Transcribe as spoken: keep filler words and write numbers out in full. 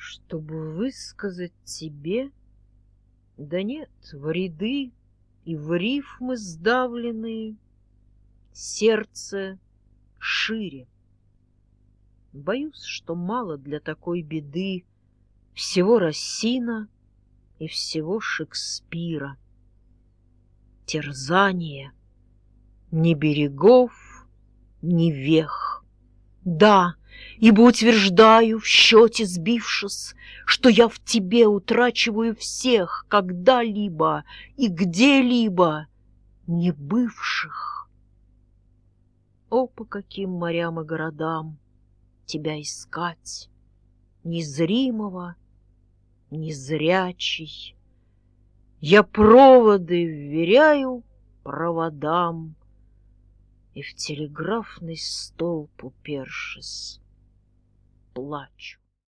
Чтобы высказать тебе, да нет, в ряды и в рифмы сдавленные сердце шире. Боюсь, что мало для такой беды всего Рассина и всего Шекспира. Терзание ни берегов, ни вех. Да, ибо утверждаю, в счете сбившись, что я в тебе утрачиваю всех, когда-либо и где-либо не бывших. О, по каким морям и городам тебя искать, незримого, незрячий! Я проводы вверяю проводам и в телеграфный столб упершись плачу.